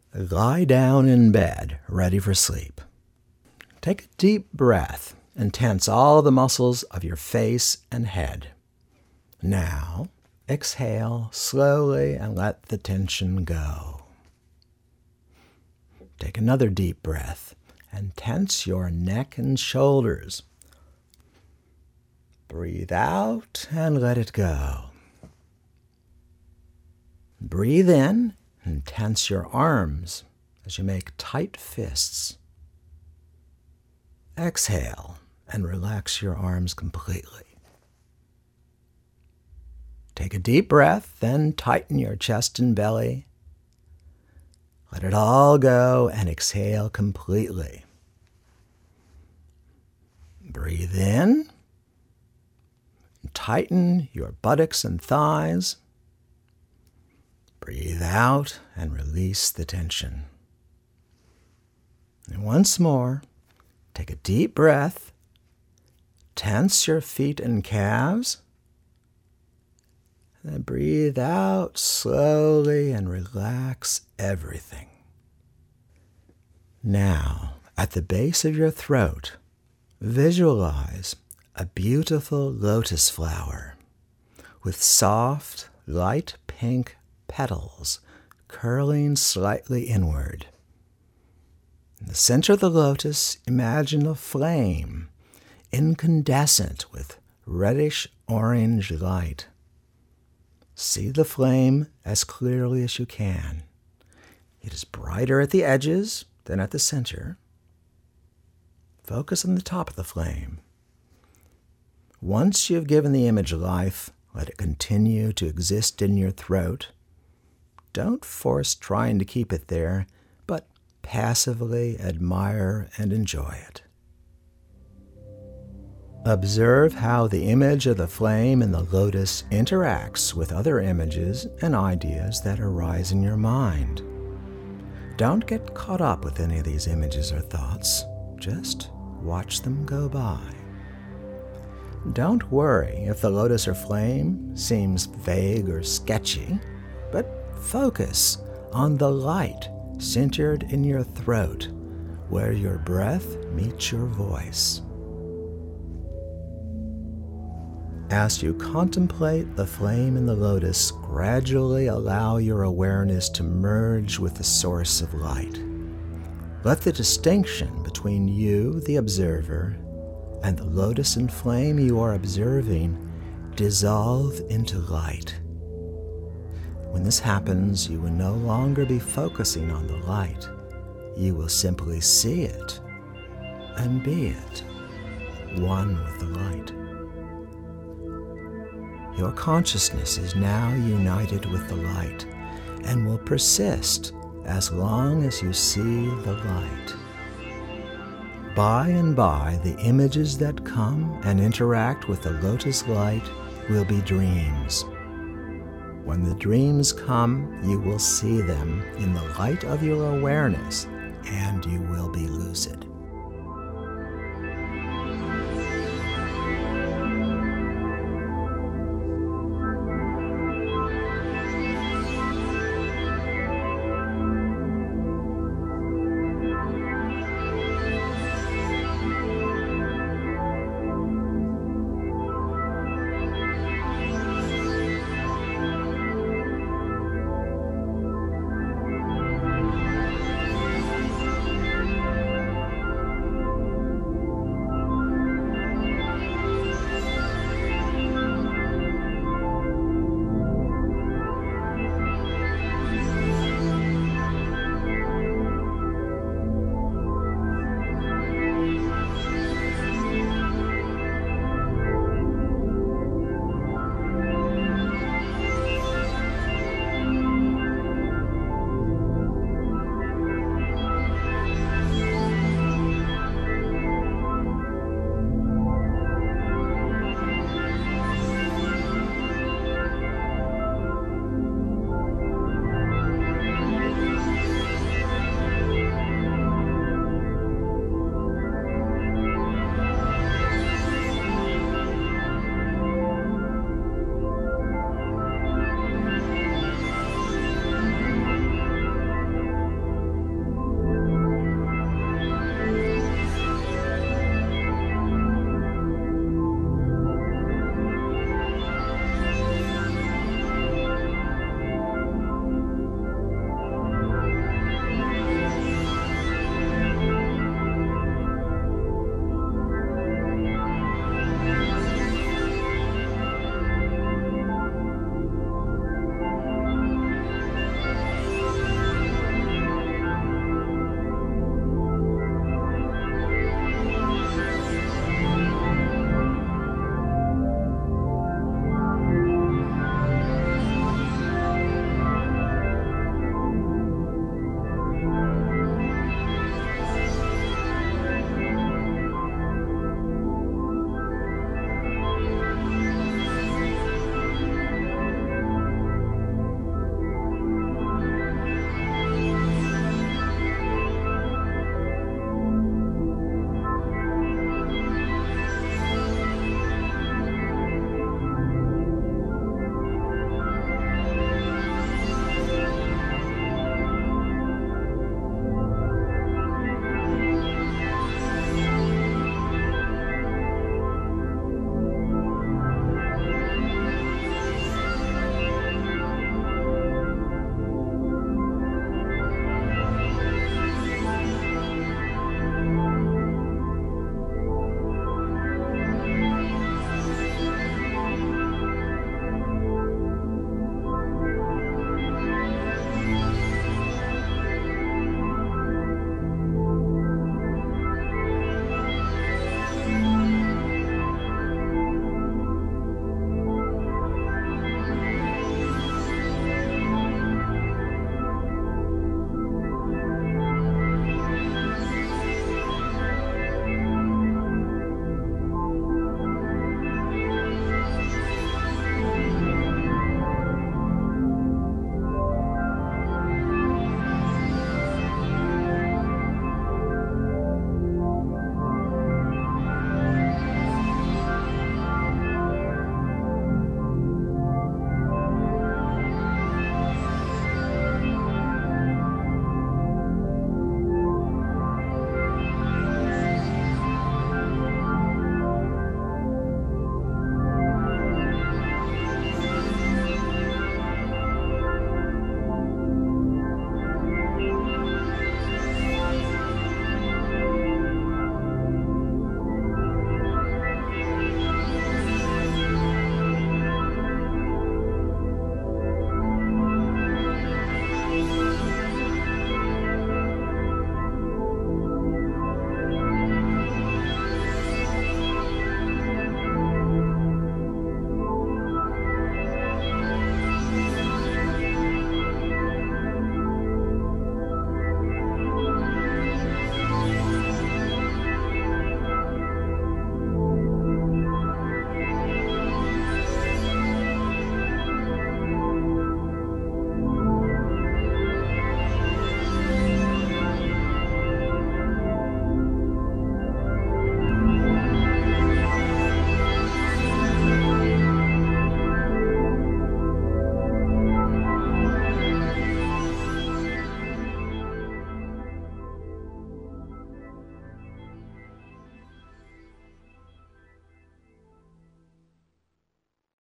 Lie down in bed, ready for sleep. Take a deep breath and tense all the muscles of your face and head. Now, exhale slowly and let the tension go. Take another deep breath and tense your neck and shoulders. Breathe out and let it go. Breathe in and tense your arms as you make tight fists. Exhale and relax your arms completely. Take a deep breath, then tighten your chest and belly. Let it all go and exhale completely. Breathe in. Tighten your buttocks and thighs. Breathe out and release the tension. And once more, take a deep breath. Tense your feet and calves. Then breathe out slowly and relax everything. Now, at the base of your throat, visualize a beautiful lotus flower with soft, light pink petals curling slightly inward. In the center of the lotus, imagine a flame, incandescent with reddish-orange light. See the flame as clearly as you can. It is brighter at the edges than at the center. Focus on the top of the flame. Once you have given the image life, let it continue to exist in your throat. Don't force trying to keep it there, but passively admire and enjoy it. Observe how the image of the flame in the lotus interacts with other images and ideas that arise in your mind. Don't get caught up with any of these images or thoughts. Just watch them go by. Don't worry if the lotus or flame seems vague or sketchy, but focus on the light centered in your throat, where your breath meets your voice. As you contemplate the flame in the lotus, gradually allow your awareness to merge with the source of light. Let the distinction between you, the observer, and the lotus and flame you are observing dissolve into light. When this happens, you will no longer be focusing on the light. You will simply see it and be it, one with the light. Your consciousness is now united with the light and will persist as long as you see the light. By and by, the images that come and interact with the lotus light will be dreams. When the dreams come, you will see them in the light of your awareness, and you will be lucid.